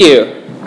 you.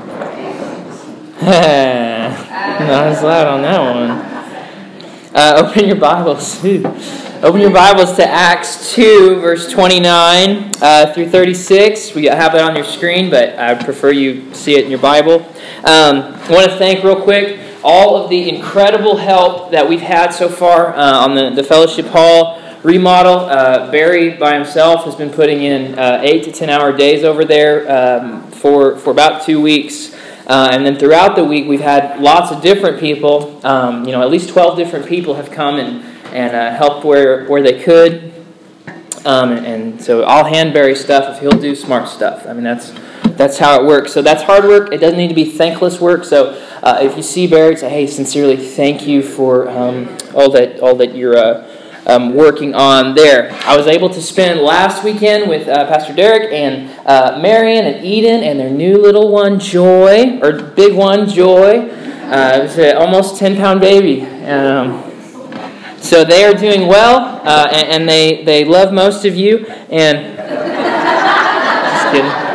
Not as loud on that one. Open your Bibles. Open your Bibles to Acts 2, verse 29 through 36. We have it on your screen, but I prefer you see it in your Bible. I want to thank real quick all of the incredible help that we've had so far on the Fellowship Hall remodel. Barry by himself has been putting in 8 to 10 hour days over there for about 2 weeks. And then throughout the week, we've had lots of different people. At least 12 different people have come and helped where they could. And so I'll hand Barry stuff if he'll do smart stuff. I mean, that's how it works. So that's hard work. It doesn't need to be thankless work. So if you see Barry, say, hey, sincerely thank you for all that you're working on there. I was able to spend last weekend with Pastor Derek and Marion and Eden and their new little one, Joy, or big one, Joy. It's an almost 10-pound baby. So they are doing well, and they love most of you. And just kidding.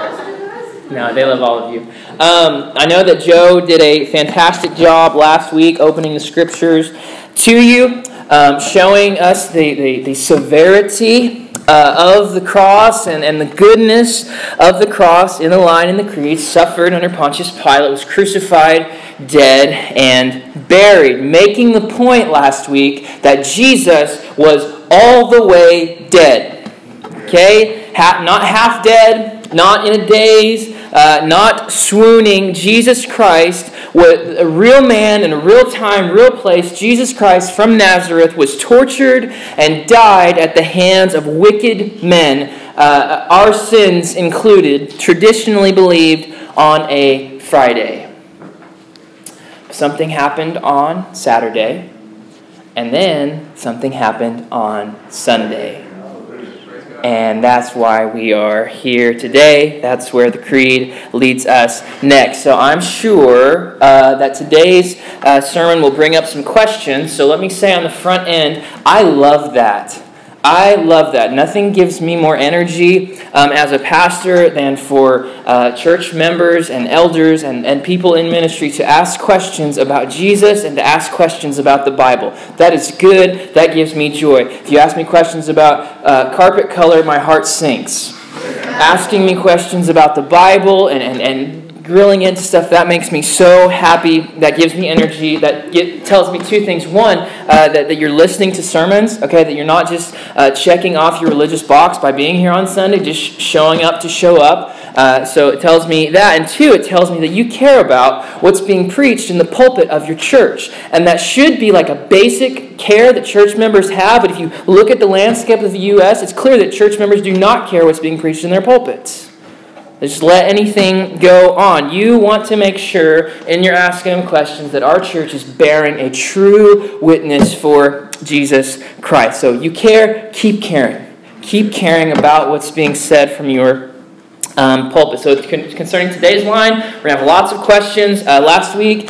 No, they love all of you. I know that Joe did a fantastic job last week opening the scriptures to you. Showing us the severity of the cross and the goodness of the cross in the line in the creed. Suffered under Pontius Pilate, was crucified, dead, and buried. Making the point last week that Jesus was all the way dead. Okay? Not half dead, not in a daze, not swooning. Jesus Christ, a real man in a real time, real place, Jesus Christ from Nazareth was tortured and died at the hands of wicked men, our sins included, traditionally believed on a Friday. Something happened on Saturday, and then something happened on Sunday. And that's why we are here today. That's where the Creed leads us next. So I'm sure that today's sermon will bring up some questions. So let me say on the front end, I love that. I love that. Nothing gives me more energy as a pastor than for church members and elders and people in ministry to ask questions about Jesus and to ask questions about the Bible. That is good. That gives me joy. If you ask me questions about carpet color, my heart sinks. Asking me questions about the Bible and grilling into stuff, that makes me so happy. That gives me energy. That tells me two things. One, that you're listening to sermons, okay, that you're not just checking off your religious box by being here on Sunday, just showing up to show up. So it tells me that. And two, it tells me that you care about what's being preached in the pulpit of your church. And that should be like a basic care that church members have. But if you look at the landscape of the U.S., it's clear that church members do not care what's being preached in their pulpits. They just let anything go on. You want to make sure in your asking them questions that our church is bearing a true witness for Jesus Christ. So you care, keep caring. Keep caring about what's being said from your pulpit. So concerning today's line, we're going to have lots of questions. Last week,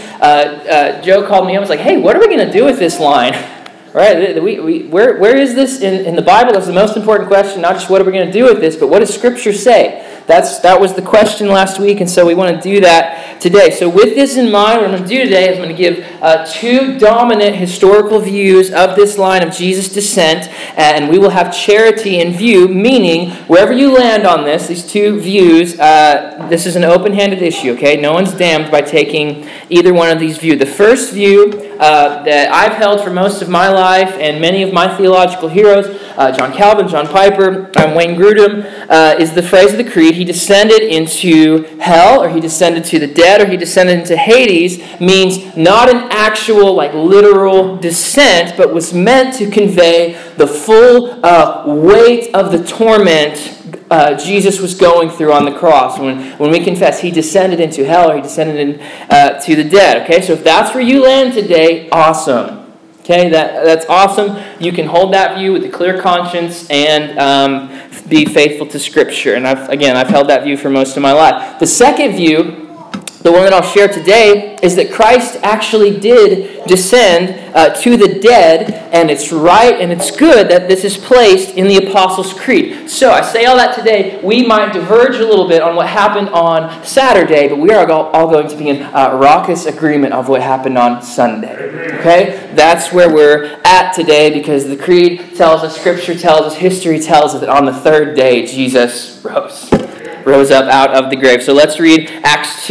Joe called me up and was like, hey, what are we going to do with this line? Right? Where is this in the Bible? That's the most important question. Not just what are we going to do with this, but what does Scripture say? That was the question last week, and so we want to do that today. So with this in mind, what I'm going to do today is I'm going to give two dominant historical views of this line of Jesus' descent, and we will have charity in view, meaning wherever you land on this, these two views, this is an open-handed issue, okay? No one's damned by taking either one of these views. The first view that I've held for most of my life, and many of my theological heroes, John Calvin, John Piper, Wayne Grudem, is the phrase of the Creed, he descended into hell, or he descended to the dead, or he descended into Hades, means not an actual, literal descent, but was meant to convey the full weight of the torment Jesus was going through on the cross. When we confess he descended into hell, or he descended to the dead. Okay, so if that's where you land today, awesome. Okay, that's awesome. You can hold that view with a clear conscience and be faithful to Scripture. And I've held that view for most of my life. The second view the one that I'll share today is that Christ actually did descend to the dead, and it's right and it's good that this is placed in the Apostles' Creed. So I say all that today. We might diverge a little bit on what happened on Saturday, but we are all going to be in raucous agreement of what happened on Sunday. Okay? That's where we're at today, because the Creed tells us, Scripture tells us, history tells us that on the third day Jesus rose up out of the grave. So let's read Acts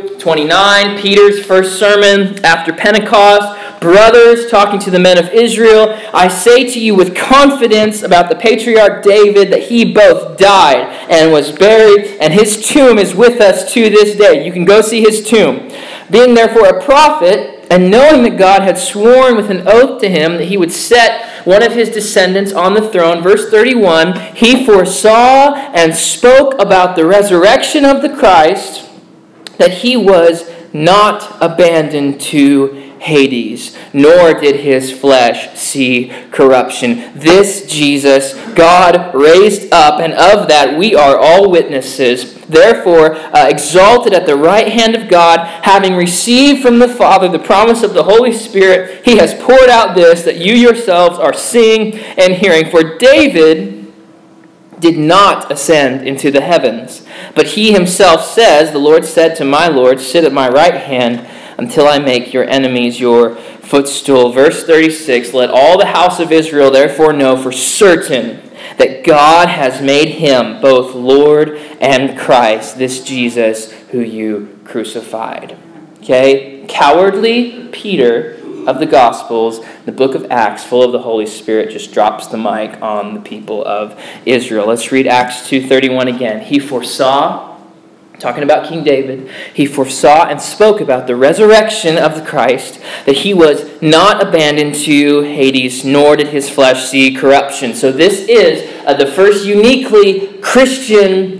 2:29, Peter's first sermon after Pentecost. Brothers, talking to the men of Israel, I say to you with confidence about the patriarch David that he both died and was buried, and his tomb is with us to this day. You can go see his tomb. Being therefore a prophet, and knowing that God had sworn with an oath to him that he would set one of his descendants on the throne, verse 31, he foresaw and spoke about the resurrection of the Christ, that he was not abandoned to Hades, nor did his flesh see corruption. This Jesus God raised up, and of that we are all witnesses. Therefore, exalted at the right hand of God, having received from the Father the promise of the Holy Spirit, he has poured out this, that you yourselves are seeing and hearing. For David did not ascend into the heavens, but he himself says, the Lord said to my Lord, sit at my right hand until I make your enemies your footstool. Verse 36, let all the house of Israel therefore know for certain that God has made him both Lord and Christ, this Jesus who you crucified. Okay? Cowardly Peter of the Gospels, the book of Acts, full of the Holy Spirit, just drops the mic on the people of Israel. Let's read Acts 2:31 again. He foresaw, talking about King David, he foresaw and spoke about the resurrection of the Christ, that he was not abandoned to Hades, nor did his flesh see corruption. So this is the first uniquely Christian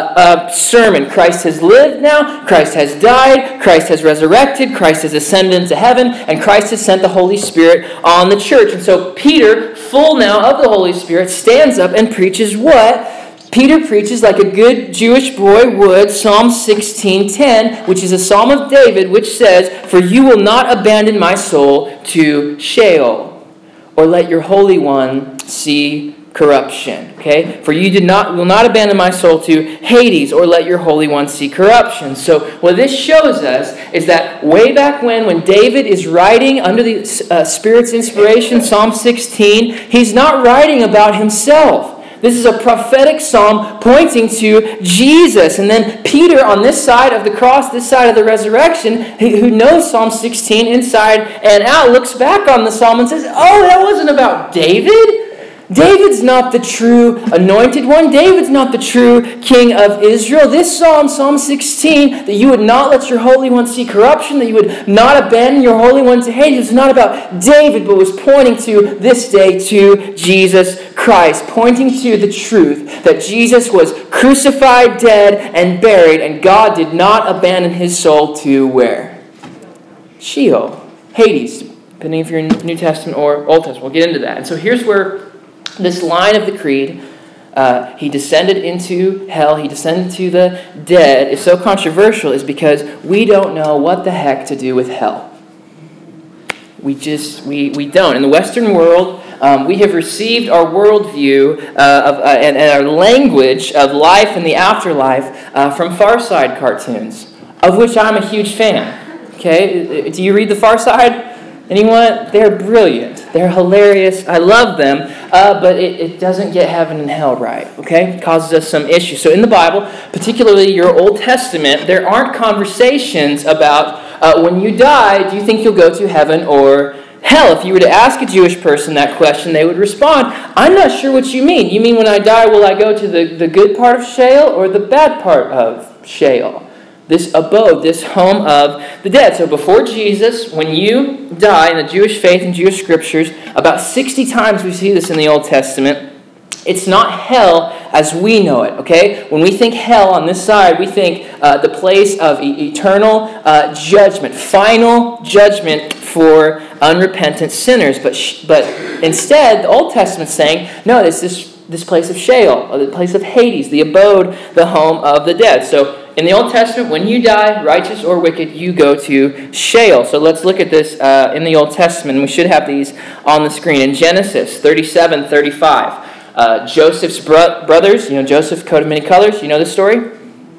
sermon. Christ has lived now, Christ has died, Christ has resurrected, Christ has ascended into heaven, and Christ has sent the Holy Spirit on the church. And so Peter, full now of the Holy Spirit, stands up and preaches what? Peter preaches like a good Jewish boy would, Psalm 16:10, which is a psalm of David, which says, for you will not abandon my soul to Sheol, or let your Holy One see corruption. Okay? For you will not abandon my soul to Hades, or let your Holy One see corruption. So what this shows us is that way back when David is writing under the Spirit's inspiration, Psalm 16, he's not writing about himself. This is a prophetic psalm pointing to Jesus. And then Peter, on this side of the cross, this side of the resurrection, who knows Psalm 16 inside and out, looks back on the psalm and says, oh, that wasn't about David. David's not the true anointed one. David's not the true king of Israel. This psalm, Psalm 16, that you would not let your Holy One see corruption, that you would not abandon your Holy One to Hades, is not about David, but was pointing to this day to Jesus Christ, pointing to the truth that Jesus was crucified, dead, and buried, and God did not abandon his soul to where? Sheol, Hades, depending if you're in New Testament or Old Testament. We'll get into that. And so here's where this line of the creed, he descended into hell, he descended to the dead, is so controversial is because we don't know what the heck to do with hell. We don't. In the Western world, we have received our worldview and our language of life and the afterlife from Far Side cartoons, of which I'm a huge fan. Okay, do you read the Far Side? Anyone? They're brilliant. They're hilarious. I love them. But it doesn't get heaven and hell right. Okay? It causes us some issues. So in the Bible, particularly your Old Testament, there aren't conversations about when you die, do you think you'll go to heaven or hell? If you were to ask a Jewish person that question, they would respond, I'm not sure what you mean. You mean when I die, will I go to the good part of Sheol or the bad part of Sheol? This abode, this home of the dead. So before Jesus, when you die in the Jewish faith and Jewish scriptures, about 60 times we see this in the Old Testament, it's not hell as we know it, okay? When we think hell on this side, we think the place of eternal judgment, final judgment for unrepentant sinners. But instead, the Old Testament's saying, no, it's this place of Sheol, or the place of Hades, the abode, the home of the dead. So in the Old Testament, when you die, righteous or wicked, you go to Sheol. So let's look at this in the Old Testament. We should have these on the screen. In Genesis 37:35, Joseph's brothers, Joseph, coat of many colors. You know this story?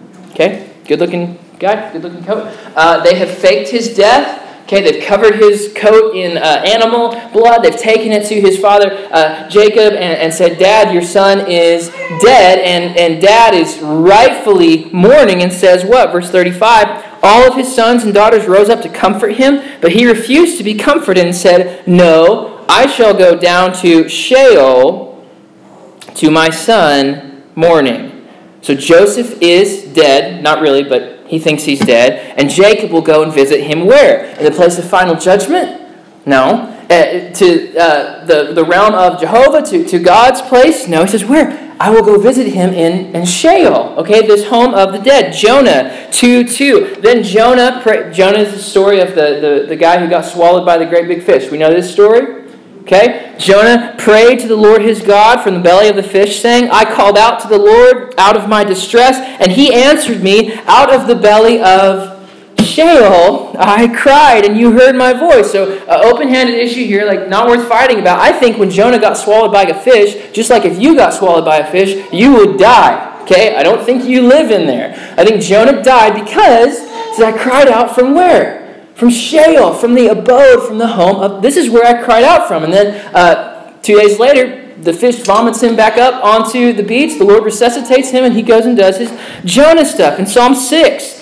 Okay, good-looking guy, good-looking coat. They have faked his death. Okay, they've covered his coat in animal blood. They've taken it to his father, Jacob, and said, Dad, your son is dead. And Dad is rightfully mourning and says what? Verse 35, all of his sons and daughters rose up to comfort him, but he refused to be comforted and said, no, I shall go down to Sheol to my son mourning. So Joseph is dead, not really, but he thinks he's dead. And Jacob will go and visit him where? In the place of final judgment? No. To the realm of Jehovah, to God's place? No. He says, where? I will go visit him in Sheol. Okay, this home of the dead. Jonah 2:2. Then Jonah is the story of the guy who got swallowed by the great big fish. We know this story? Okay, Jonah prayed to the Lord his God from the belly of the fish, saying, I called out to the Lord out of my distress, and he answered me out of the belly of Sheol. I cried, and you heard my voice. So, open-handed issue here, like not worth fighting about. I think when Jonah got swallowed by a fish, just like if you got swallowed by a fish, you would die. Okay, I don't think you live in there. I think Jonah died because I cried out from where? From Sheol, from the abode, from the home of, this is where I cried out from. And then 2 days later, the fish vomits him back up onto the beach. The Lord resuscitates him, and he goes and does his Jonah stuff. In Psalm 6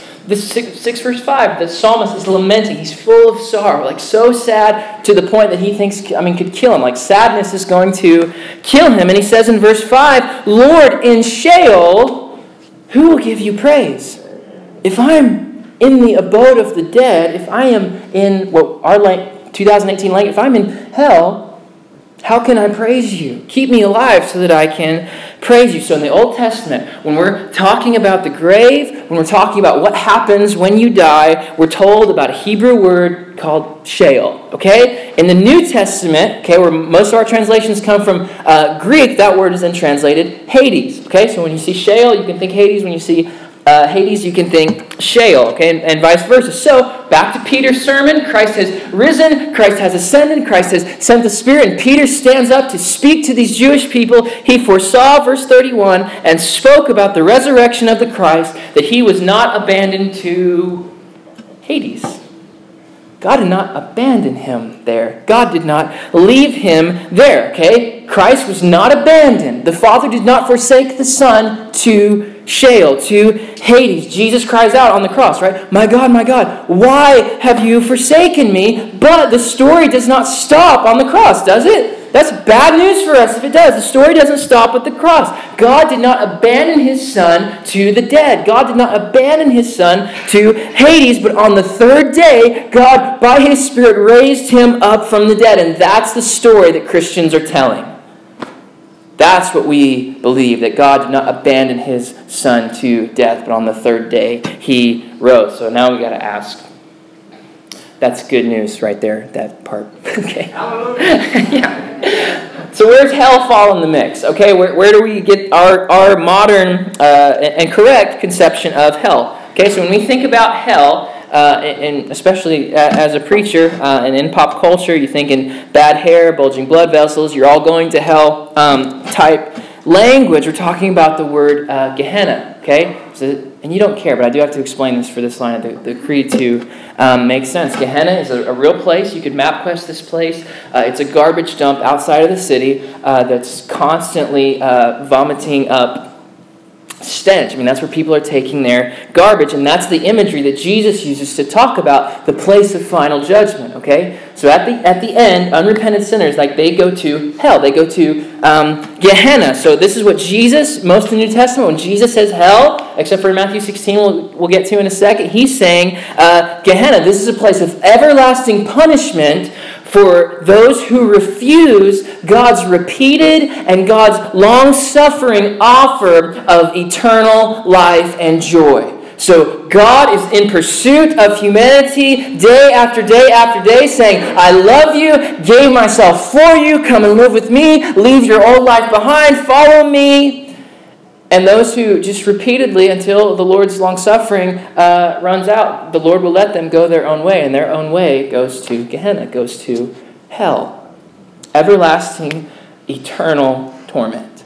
verse 5, the psalmist is lamenting. He's full of sorrow, like so sad to the point that he thinks, could kill him. Like sadness is going to kill him. And he says in verse 5, Lord, in Sheol, who will give you praise? If I'm in the abode of the dead, if I am in our 2018 language, if I'm in hell, how can I praise you? Keep me alive so that I can praise you. So in the Old Testament, when we're talking about the grave, when we're talking about what happens when you die, we're told about a Hebrew word called Sheol. Okay? In the New Testament, okay, where most of our translations come from Greek, that word is then translated Hades. Okay? So when you see Sheol, you can think Hades. When you see Hades, you can think Sheol, okay, and vice versa. So, back to Peter's sermon. Christ has risen, Christ has ascended, Christ has sent the Spirit, and Peter stands up to speak to these Jewish people. He foresaw, verse 31, and spoke about the resurrection of the Christ, that he was not abandoned to Hades. God did not abandon him there. God did not leave him there, okay? Christ was not abandoned. The Father did not forsake the Son to Sheol, to Hades. Jesus cries out on the cross, right? My God, why have you forsaken me? But the story does not stop on the cross, does it? That's bad news for us if it does. The story doesn't stop at the cross. God did not abandon his Son to the dead. God did not abandon his Son to Hades, but on the third day, God, by his Spirit, raised him up from the dead. And that's the story that Christians are telling. That's what we believe, that God did not abandon his Son to death, but on the third day he rose. So now we got to ask. That's good news right there, that part. Okay. Yeah. So where's hell fall in the mix? Okay, where do we get our modern and correct conception of hell? Okay, so when we think about hell, and especially as a preacher and in pop culture, you think in bad hair, bulging blood vessels, you're all going to hell type language. We're talking about the word Gehenna, okay? So, and you don't care, but I do have to explain this for this line of the creed to make sense. Gehenna is a real place. You could map quest this place. It's a garbage dump outside of the city that's constantly vomiting up stench. That's where people are taking their garbage, and that's the imagery that Jesus uses to talk about the place of final judgment, okay? So at the end, unrepentant sinners, they go to hell. They go to Gehenna. So this is what Jesus, most of the New Testament, when Jesus says hell, except for Matthew 16, we'll get to in a second, he's saying Gehenna. This is a place of everlasting punishment for those who refuse God's repeated and God's long-suffering offer of eternal life and joy. So God is in pursuit of humanity day after day after day, saying, I love you, gave myself for you, come and live with me, leave your old life behind, follow me. And those who just repeatedly, until the Lord's long-suffering runs out, the Lord will let them go their own way. And their own way goes to Gehenna, goes to hell. Everlasting, eternal torment.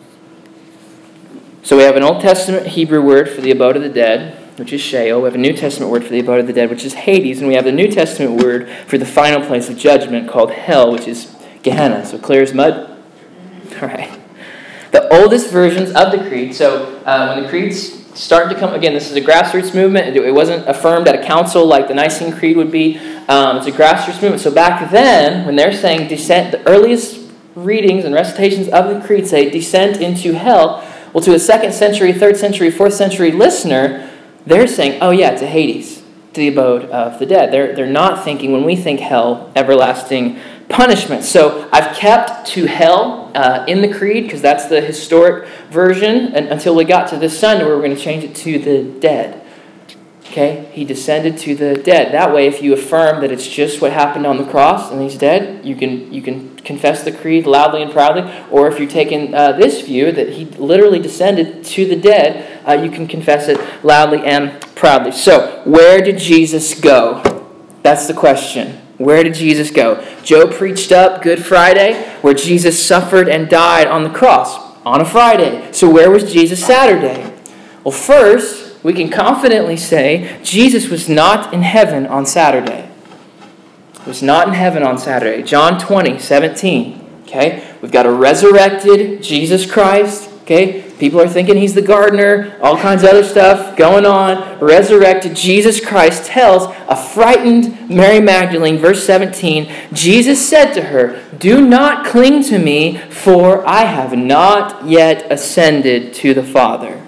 So we have an Old Testament Hebrew word for the abode of the dead, which is Sheol. We have a New Testament word for the abode of the dead, which is Hades. And we have the New Testament word for the final place of judgment called hell, which is Gehenna. So clear as mud? All right. The oldest versions of the creed, so when the creeds started to come, again, this is a grassroots movement. It wasn't affirmed at a council like the Nicene Creed would be. It's a grassroots movement. So back then, when they're saying descent, the earliest readings and recitations of the creed say descent into hell. Well, to a 2nd century, 3rd century, 4th century listener, they're saying, oh yeah, to Hades, to the abode of the dead. They're not thinking, when we think hell, everlasting punishment. So I've kept to hell in the creed because that's the historic version until we got to this Sunday where we're going to change it to the dead. Okay? He descended to the dead. That way, if you affirm that it's just what happened on the cross and he's dead, you can confess the creed loudly and proudly. Or if you're taking this view that he literally descended to the dead, you can confess it loudly and proudly. So, where did Jesus go? That's the question. Where did Jesus go? Joe preached up Good Friday, where Jesus suffered and died on the cross on a Friday. So where was Jesus Saturday? Well, first, we can confidently say Jesus was not in heaven on Saturday. He was not in heaven on Saturday. John 20:17. Okay? We've got a resurrected Jesus Christ. Okay? People are thinking he's the gardener, all kinds of other stuff going on. Resurrected Jesus Christ tells a frightened Mary Magdalene, verse 17, Jesus said to her, "Do not cling to me, for I have not yet ascended to the Father.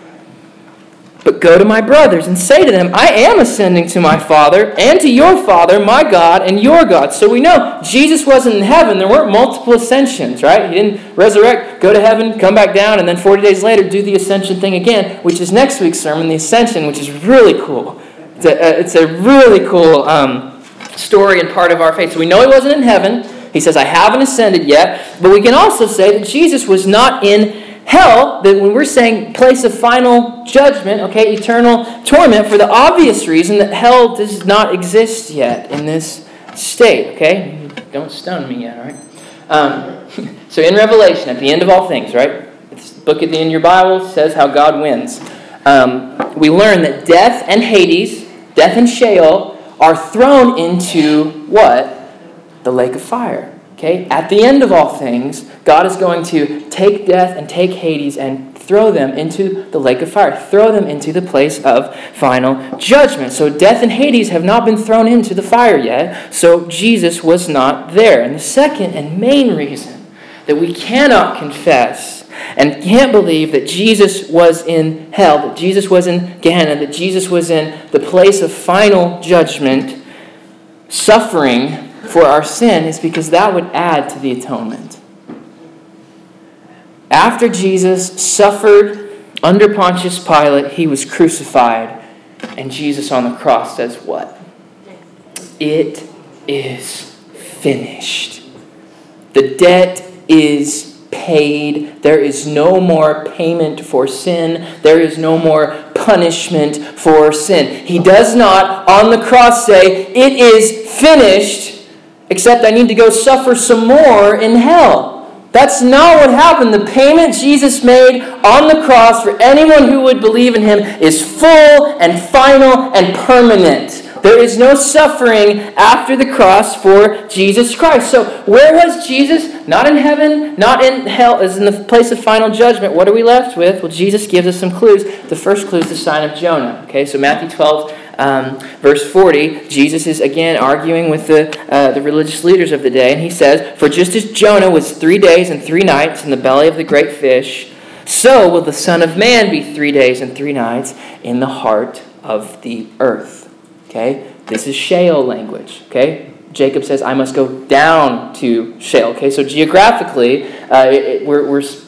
But go to my brothers and say to them, I am ascending to my Father and to your Father, my God and your God." So we know Jesus wasn't in heaven. There weren't multiple ascensions, right? He didn't resurrect, go to heaven, come back down, and then 40 days later do the ascension thing again, which is next week's sermon, the ascension, which is really cool. It's a really cool story and part of our faith. So we know he wasn't in heaven. He says, I haven't ascended yet. But we can also say that Jesus was not in hell, that when we're saying place of final judgment, okay, eternal torment, for the obvious reason that hell does not exist yet in this state, okay? Don't stun me yet, all right? So in Revelation, at the end of all things, right? It's the book at the end of your Bible says how God wins. We learn that death and Hades, death and Sheol, are thrown into what? The lake of fire. Okay? At the end of all things, God is going to take death and take Hades and throw them into the lake of fire. Throw them into the place of final judgment. So death and Hades have not been thrown into the fire yet. So Jesus was not there. And the second and main reason that we cannot confess and can't believe that Jesus was in hell, that Jesus was in Gehenna, that Jesus was in the place of final judgment, suffering for our sin, is because that would add to the atonement. After Jesus suffered under Pontius Pilate, he was crucified, and Jesus on the cross says what? It is finished. The debt is paid. There is no more payment for sin. There is no more punishment for sin. He does not on the cross say, it is finished, except I need to go suffer some more in hell. That's not what happened. The payment Jesus made on the cross for anyone who would believe in him is full and final and permanent. There is no suffering after the cross for Jesus Christ. So where was Jesus? Not in heaven, not in hell, as in the place of final judgment. What are we left with? Well, Jesus gives us some clues. The first clue is the sign of Jonah. Okay, so Matthew 12, verse 40, Jesus is again arguing with the religious leaders of the day, and he says, "For just as Jonah was 3 days and 3 nights in the belly of the great fish, so will the Son of Man be 3 days and 3 nights in the heart of the earth." Okay, this is Sheol language. Okay, Jacob says, "I must go down to Sheol." Okay, so geographically, we're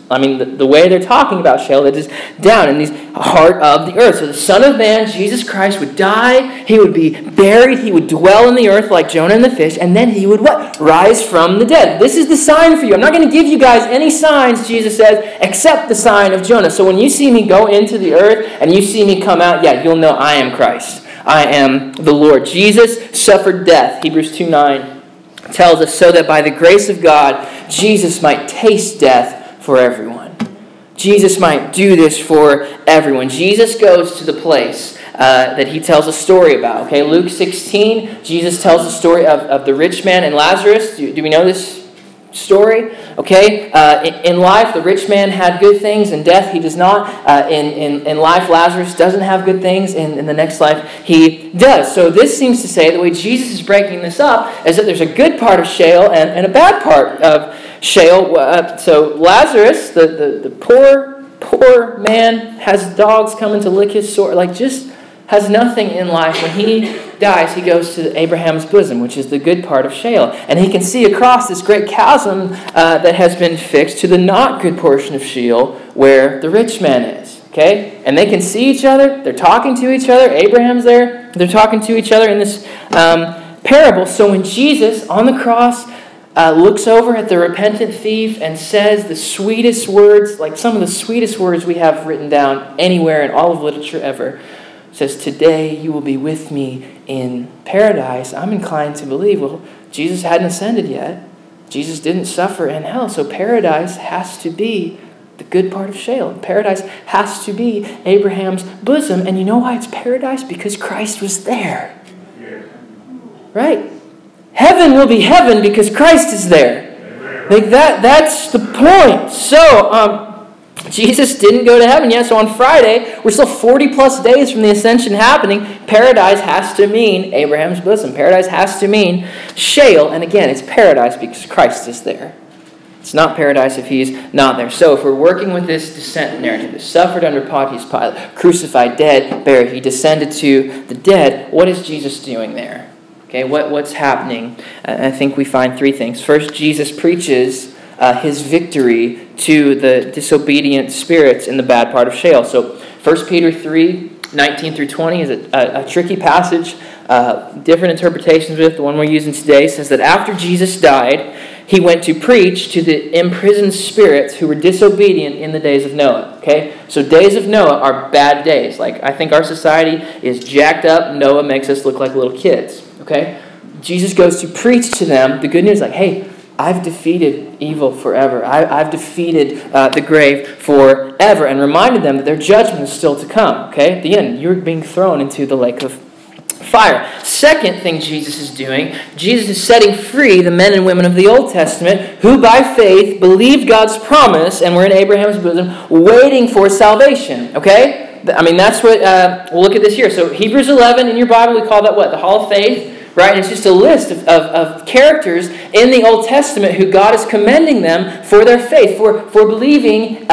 the way they're talking about Sheol, that is down in the heart of the earth. So the Son of Man, Jesus Christ, would die, he would be buried, he would dwell in the earth like Jonah and the fish, and then he would what? Rise from the dead. This is the sign for you. I'm not going to give you guys any signs, Jesus says, except the sign of Jonah. So when you see me go into the earth and you see me come out, yeah, you'll know I am Christ. I am the Lord. Jesus suffered death. Hebrews 2:9 tells us so that by the grace of God, Jesus might taste death for everyone. Jesus might do this for everyone. Jesus goes to the place that he tells a story about. Okay, Luke 16, Jesus tells the story of the rich man and Lazarus. Do we know this story? Okay, in life, the rich man had good things. In death, he does not. In life, Lazarus doesn't have good things. In the next life, he does. So this seems to say, the way Jesus is breaking this up, is that there's a good part of Sheol and a bad part of Sheol. So Lazarus, the poor man, has dogs coming to lick his sore, just has nothing in life. When he dies, he goes to Abraham's bosom, which is the good part of Sheol. And he can see across this great chasm that has been fixed to the not good portion of Sheol, where the rich man is. Okay? And they can see each other. They're talking to each other. Abraham's there. They're talking to each other in this parable. So when Jesus, on the cross, looks over at the repentant thief and says the sweetest words, like some of the sweetest words we have written down anywhere in all of literature ever, says, "Today you will be with me in paradise." I'm inclined to believe, well, Jesus hadn't ascended yet. Jesus didn't suffer in hell. So paradise has to be the good part of Sheol. Paradise has to be Abraham's bosom. And you know why it's paradise? Because Christ was there. Right? Heaven will be heaven because Christ is there. That's the point. So, Jesus didn't go to heaven yet, so on Friday, we're still 40 plus days from the ascension happening. Paradise has to mean Abraham's bosom. Paradise has to mean Sheol. And again, it's paradise because Christ is there. It's not paradise if he's not there. So if we're working with this descent narrative, suffered under Pontius Pilate, crucified, dead, buried, he descended to the dead, what is Jesus doing there? Okay, what's happening? I think we find three things. First, Jesus preaches his victory to the disobedient spirits in the bad part of Sheol. So 1 Peter 3:19 through 20 is a tricky passage. Different interpretations of it. The one we're using today says that after Jesus died, he went to preach to the imprisoned spirits who were disobedient in the days of Noah. Okay? So days of Noah are bad days. I think our society is jacked up. Noah makes us look like little kids. Okay? Jesus goes to preach to them the good news, hey, I've defeated evil forever. I've defeated the grave forever, and reminded them that their judgment is still to come. Okay? At the end, you're being thrown into the lake of fire. Second thing Jesus is doing, Jesus is setting free the men and women of the Old Testament who by faith believed God's promise and were in Abraham's bosom waiting for salvation. Okay? That's what, we'll look at this here. So Hebrews 11 in your Bible, we call that what? The Hall of Faith. Right? It's just a list of characters in the Old Testament who God is commending them for their faith, for believing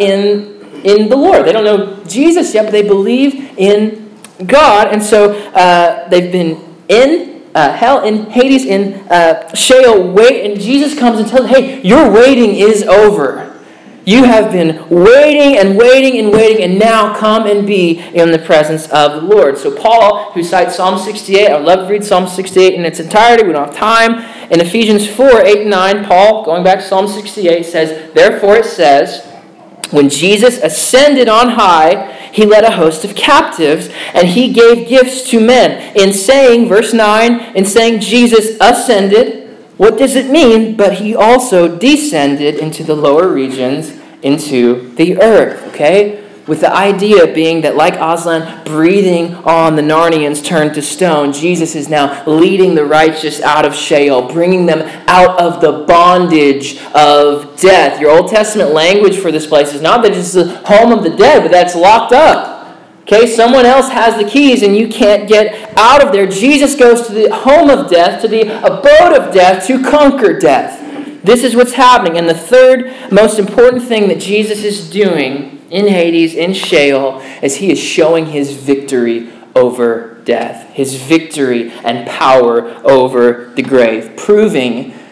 in the Lord. They don't know Jesus yet, but they believe in God. And so they've been in hell, in Hades, in Sheol, and Jesus comes and tells them, hey, your waiting is over. You have been waiting and waiting and waiting, and now come and be in the presence of the Lord. So Paul, who cites Psalm 68, I would love to read Psalm 68 in its entirety. We don't have time. In Ephesians 4:8-9, Paul, going back to Psalm 68, says, "Therefore it says, when Jesus ascended on high, he led a host of captives, and he gave gifts to men." In saying, verse 9, in saying Jesus ascended, what does it mean? But he also descended into the lower regions, into the earth. Okay? With the idea being that like Aslan breathing on the Narnians turned to stone, Jesus is now leading the righteous out of Sheol, bringing them out of the bondage of death. Your Old Testament language for this place is not that it's the home of the dead, but that's locked up. Okay, someone else has the keys and you can't get out of there. Jesus goes to the home of death, to the abode of death, to conquer death. This is what's happening. And the third most important thing that Jesus is doing in Hades, in Sheol, is he is showing his victory over death. His victory and power over the grave. Proving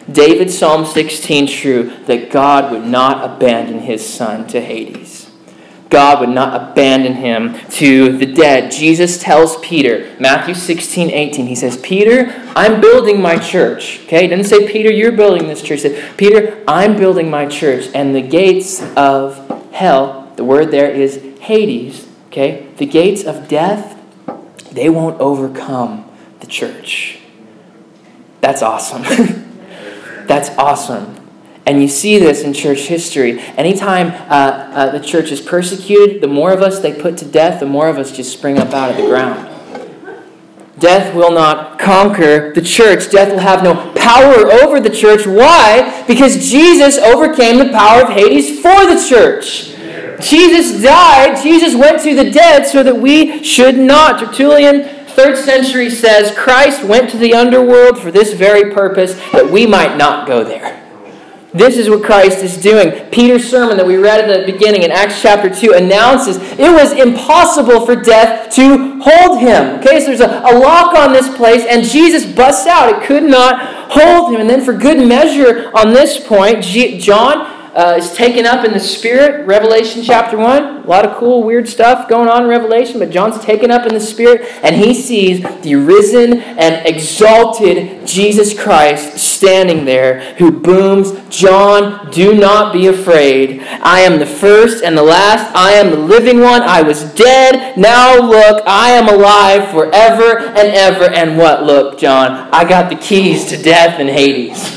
David's Psalm 16 true, that God would not abandon his son to Hades. God would not abandon him to the dead. Jesus tells Peter, Matthew 16:18, he says, Peter, I'm building my church. Okay, he didn't say, Peter, you're building this church. He said, Peter, I'm building my church, and the gates of hell, the word there is Hades, okay, the gates of death, they won't overcome the church. That's awesome. That's awesome. And you see this in church history. Anytime the church is persecuted, the more of us they put to death, the more of us just spring up out of the ground. Death will not conquer the church. Death will have no power over the church. Why? Because Jesus overcame the power of Hades for the church. Jesus died. Jesus went to the dead so that we should not. Tertullian, 3rd century, says Christ went to the underworld for this very purpose, that we might not go there. This is what Christ is doing. Peter's sermon that we read at the beginning in Acts chapter 2 announces it was impossible for death to hold him. Okay, so there's a lock on this place, and Jesus busts out. It could not hold him. And then for good measure on this point, John is taken up in the Spirit. Revelation chapter 1. A lot of cool, weird stuff going on in Revelation, but John's taken up in the Spirit, and he sees the risen and exalted Jesus Christ standing there, who booms, John, do not be afraid. I am the first and the last. I am the living one. I was dead. Now look, I am alive forever and ever. And what? Look, John, I got the keys to death and Hades.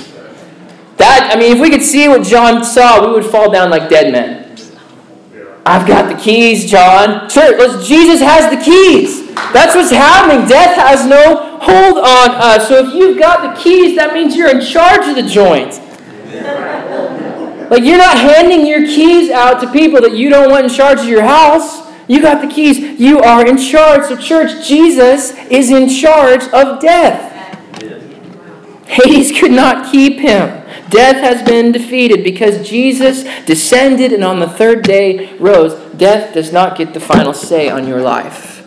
If we could see what John saw, we would fall down like dead men. I've got the keys, John. Church, Jesus has the keys. That's what's happening. Death has no hold on us. So if you've got the keys, that means you're in charge of the joint. Like, you're not handing your keys out to people that you don't want in charge of your house. You got the keys. You are in charge. So church, Jesus is in charge of death. Hades could not keep him. Death has been defeated because Jesus descended and on the third day rose. Death does not get the final say on your life.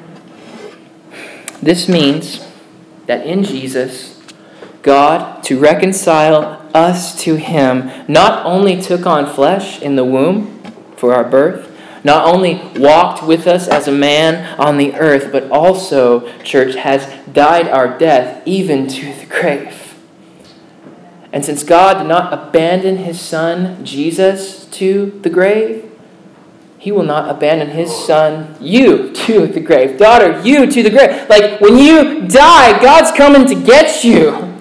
This means that in Jesus, God, to reconcile us to him, not only took on flesh in the womb for our birth, not only walked with us as a man on the earth, but also, church, has died our death even to the grave. And since God did not abandon his son, Jesus, to the grave, he will not abandon his son, you, to the grave. Daughter, you to the grave. Like, when you die, God's coming to get you.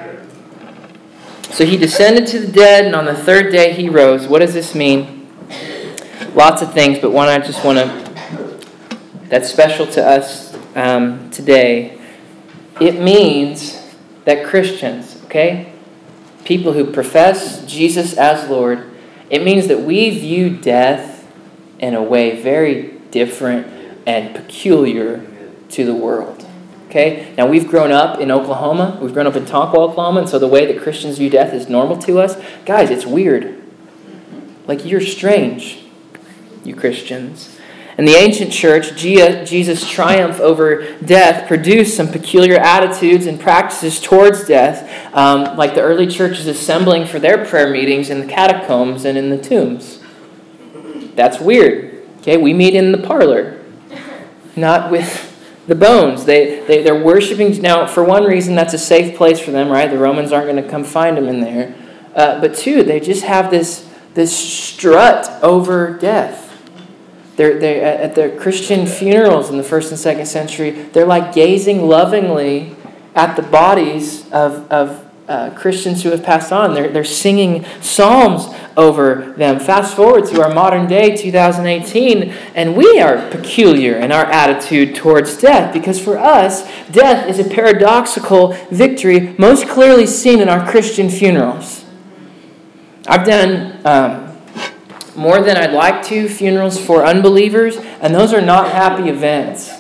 So he descended to the dead, and on the third day he rose. What does this mean? Lots of things, but one I just want to, that's special to us today. It means that Christians, okay, people who profess Jesus as Lord, it means that we view death in a way very different and peculiar to the world. Okay? Now, we've grown up in Oklahoma. We've grown up in Tonka, Oklahoma, and so the way that Christians view death is normal to us. Guys, it's weird. Like, you're strange, you Christians. In the ancient church, Jesus' triumph over death produced some peculiar attitudes and practices towards death, like the early churches assembling for their prayer meetings in the catacombs and in the tombs. That's weird. Okay, we meet in the parlor, not with the bones. They're worshiping. Now, for one reason, that's a safe place for them, right? The Romans aren't going to come find them in there. But two, they just have this strut over death. They're at their Christian funerals in the 1st and 2nd century, they're like gazing lovingly at the bodies of Christians who have passed on. They're singing psalms over them. Fast forward to our modern day, 2018, and we are peculiar in our attitude towards death, because for us, death is a paradoxical victory most clearly seen in our Christian funerals. I've done more than I'd like to funerals for unbelievers, and those are not happy events.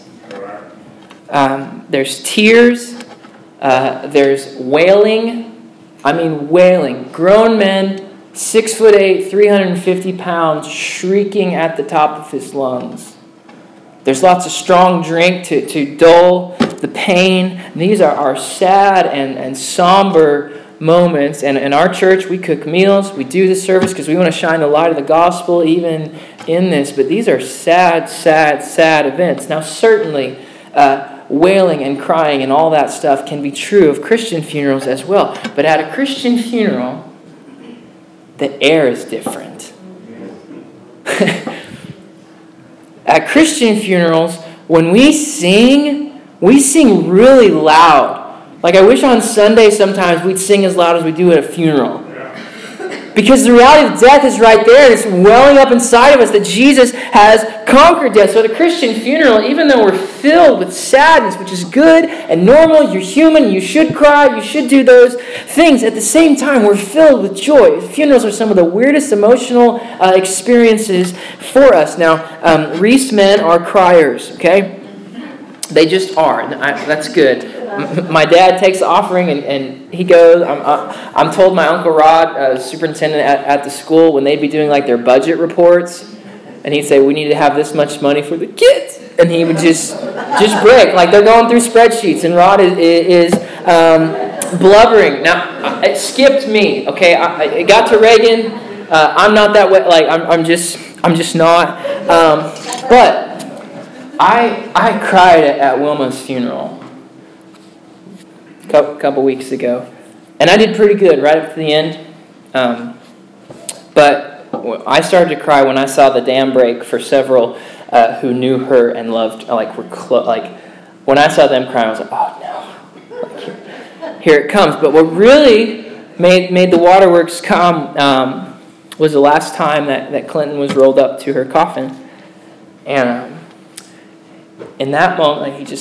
There's tears, there's wailing. I mean wailing. Grown men, 6'8", 350 pounds, shrieking at the top of his lungs. There's lots of strong drink to dull the pain. These are sad and somber moments, and in our church we cook meals, we do the service because we want to shine the light of the gospel even in this, but these are sad, sad, sad events. Now certainly wailing and crying and all that stuff can be true of Christian funerals as well, but at a Christian funeral, the air is different. At Christian funerals, when we sing really loud. Like I wish on Sunday sometimes we'd sing as loud as we do at a funeral. Because the reality of death is right there. It's welling up inside of us that Jesus has conquered death. So at a Christian funeral, even though we're filled with sadness, which is good and normal, you're human, you should cry, you should do those things. At the same time, we're filled with joy. Funerals are some of the weirdest emotional experiences for us. Now, Reese men are criers, okay? They just are. That's good. My dad takes the offering and he goes. I'm told my Uncle Rod, superintendent at the school, when they'd be doing like their budget reports, and he'd say, we need to have this much money for the kids. And he would just break. Like they're going through spreadsheets, and Rod is blubbering. Now, it skipped me, okay? It got to Reagan. I'm not that way. Like, I'm just not. But I cried at Wilma's funeral a couple weeks ago. And I did pretty good right up to the end. But I started to cry when I saw the dam break for several who knew her and loved, when I saw them crying, I was like, oh no, like, here it comes. But what really made the waterworks come was the last time that Clinton was rolled up to her coffin. And in that moment, he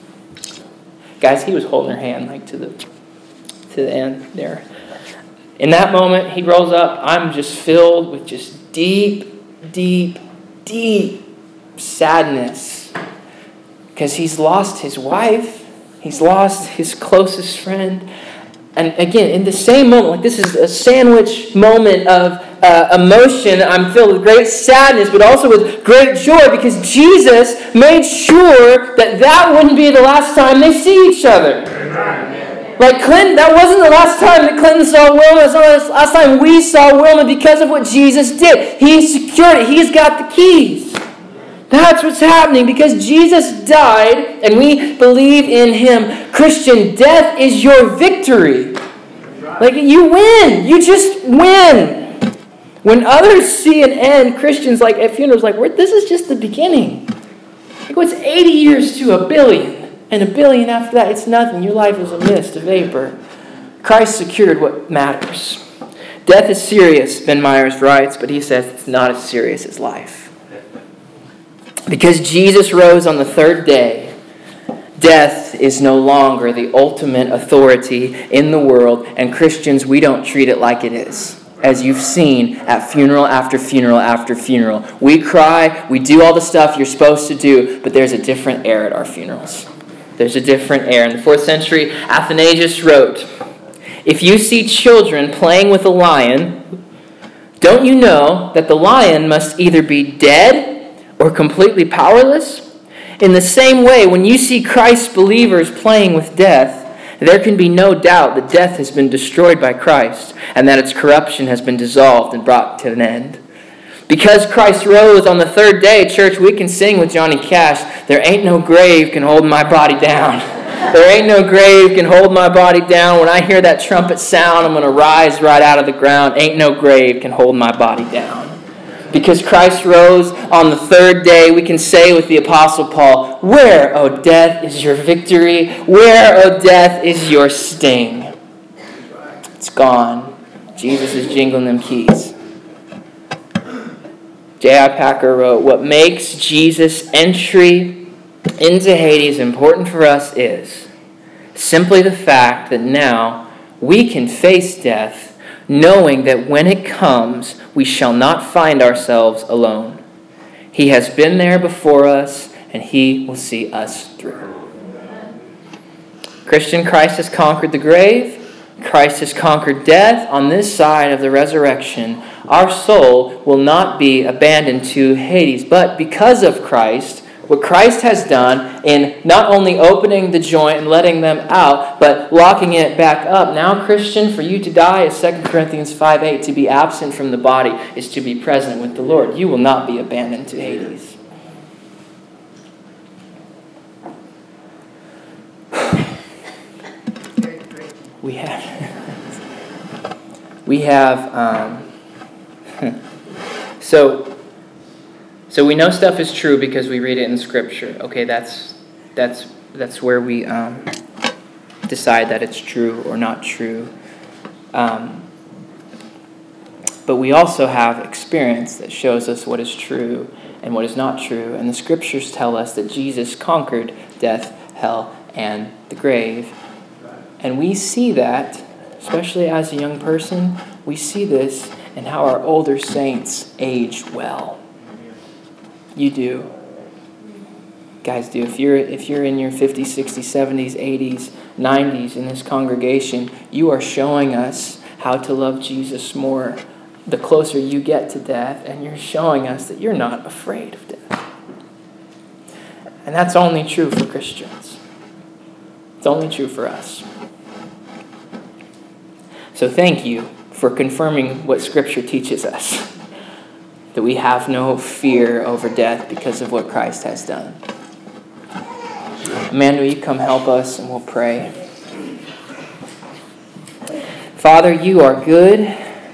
was holding her hand like to the end there. In that moment, he rolls up. I'm just filled with just deep, deep, deep sadness because he's lost his wife. He's lost his closest friend. And again, in the same moment, like this is a sandwich moment of emotion. I'm filled with great sadness, but also with great joy because Jesus made sure that wouldn't be the last time they see each other. Like Clinton, that wasn't the last time that Clinton saw Wilma. It's not the last time we saw Wilma because of what Jesus did. He secured it. He's got the keys. That's what's happening because Jesus died and we believe in Him. Christian, death is your victory. Like you win. You just win. When others see an end, Christians like at funerals like, this is just the beginning. Like what's 80 years to 1 billion? And 1 billion after that, it's nothing. Your life is a mist, a vapor. Christ secured what matters. Death is serious, Ben Myers writes, but he says it's not as serious as life. Because Jesus rose on the third day, death is no longer the ultimate authority in the world, and Christians, we don't treat it like it is. As you've seen at funeral after funeral after funeral. We cry, we do all the stuff you're supposed to do, but there's a different air at our funerals. There's a different air. In the 4th century, Athanasius wrote, if you see children playing with a lion, don't you know that the lion must either be dead or completely powerless? In the same way, when you see Christ's believers playing with death, there can be no doubt that death has been destroyed by Christ and that its corruption has been dissolved and brought to an end. Because Christ rose on the third day, church, we can sing with Johnny Cash, there ain't no grave can hold my body down. There ain't no grave can hold my body down. When I hear that trumpet sound, I'm going to rise right out of the ground. Ain't no grave can hold my body down. Because Christ rose on the third day, we can say with the Apostle Paul, where, O death, is your victory? Where, O death, is your sting? It's gone. Jesus is jingling them keys. J.I. Packer wrote, what makes Jesus' entry into Hades important for us is simply the fact that now we can face death knowing that when it comes, we shall not find ourselves alone. He has been there before us, and He will see us through. Christian, Christ has conquered the grave. Christ has conquered death on this side of the resurrection. Our soul will not be abandoned to Hades, but because of Christ, What Christ has done in not only opening the joint and letting them out, but locking it back up. Now, Christian, for you to die is 2 Corinthians 5:8. To be absent from the body is to be present with the Lord. You will not be abandoned to Hades. We have So we know stuff is true because we read it in Scripture. Okay, that's where we decide that it's true or not true. But we also have experience that shows us what is true and what is not true. And the Scriptures tell us that Jesus conquered death, hell, and the grave. And we see that, especially as a young person, we see this in how our older saints age well. You do. Guys do. If you're in your 50s, 60s, 70s, 80s, 90s in this congregation, you are showing us how to love Jesus more the closer you get to death, and you're showing us that you're not afraid of death. And that's only true for Christians. It's only true for us. So thank you for confirming what Scripture teaches us. That we have no fear over death because of what Christ has done. Amanda, will you come help us and we'll pray. Father, you are good.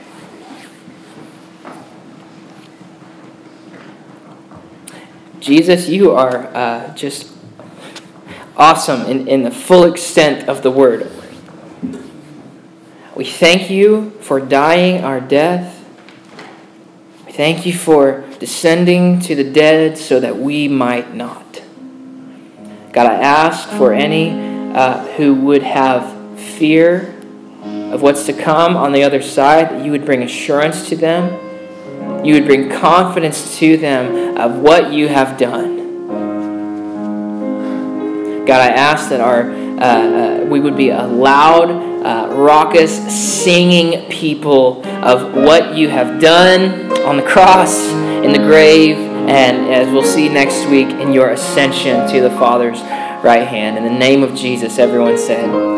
Jesus, you are just awesome in the full extent of the word. We thank you for dying our death. Thank you for descending to the dead so that we might not. God, I ask for any who would have fear of what's to come on the other side, that you would bring assurance to them. You would bring confidence to them of what you have done. God, I ask that we would be a loud, raucous, singing people of what you have done on the cross, in the grave, and as we'll see next week, in your ascension to the Father's right hand. In the name of Jesus, everyone said,